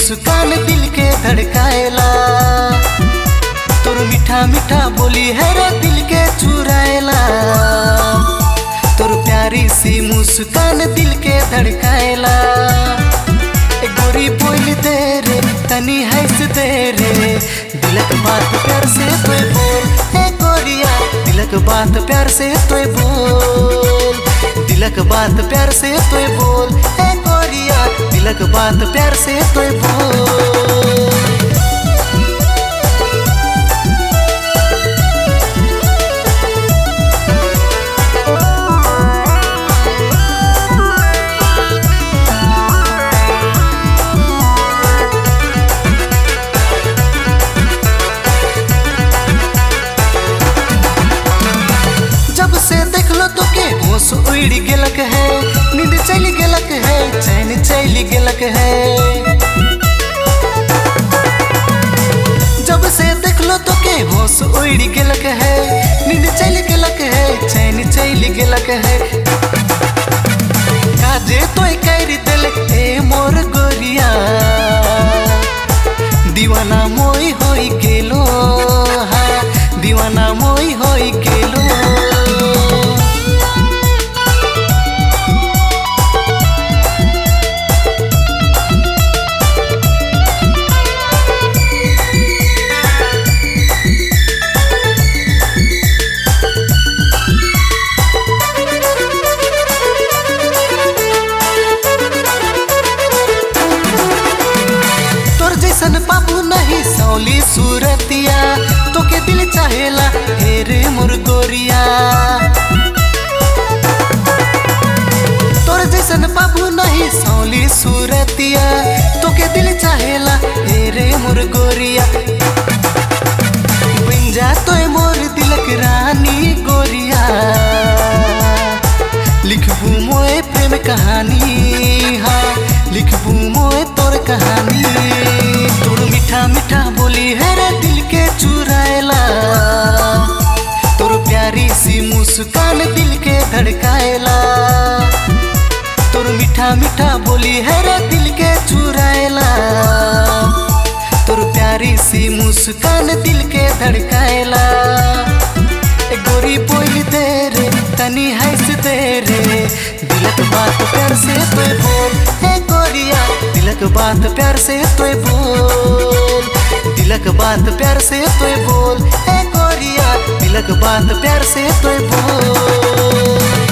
मुस्कान दिल के धड़काएला। तोर मीठा मीठा बोली है रे दिल के चुराएला। तोर प्यारी सी मुस्कान दिल के धड़काएला। गोरी बोल दे रे तनी हंस दे रे, दिलक बात प्यार से तोय बोल हे गोरिया, दिलक बात प्यार से तोय बोल, दिलक बात प्यार से तोय बोल हे गोरिया, दिलक बात प्यार से तोय बोल। जब से देख लो तो के होश उड़ गेलक है, नींद चल गेलक है, चैन चल गेलक है। जब से देख लो तो के होश उड़ गेलक है, नींद चल गेलक है, चैन चल गेलक है। काजे तोय कर दिल ए मोर गोरिया, दीवाना मोई होई गेलो, हाँ दीवाना मोई होई गेलो। सन पाबू नहीं सौली सूरतिया, तो के दिल चाहेला हे रे मोर गोरिया। तोर जैसन पाबू नहीं सौली सूरतिया, तो के दिल चाहेला हे रे मोर गोरिया। बन जा तोय मोर दिलक रानी गोरिया, लिखबू मोए प्रेम कहानी, हाँ लिखबू मोए तोर कहानी। तोर मीठा मीठा बोली है रे दिल के चुराएला। तोर प्यारी सी मुस्कान दिल के धड़काएला। तोर मीठा मीठा बोली है रे दिल के चुराएला। तोर प्यारी सी मुस्कान दिल के धड़काएला। गोरी बोल दे रे तनी हंस दे रे, दिलक बात प्यार से तोय बोल हे गोरिया, दिलक बात प्यार से तोय बोल, दिलक बात प्यार से तोय बोल हे गोरिया, दिलक बात प्यार से तोय बोल।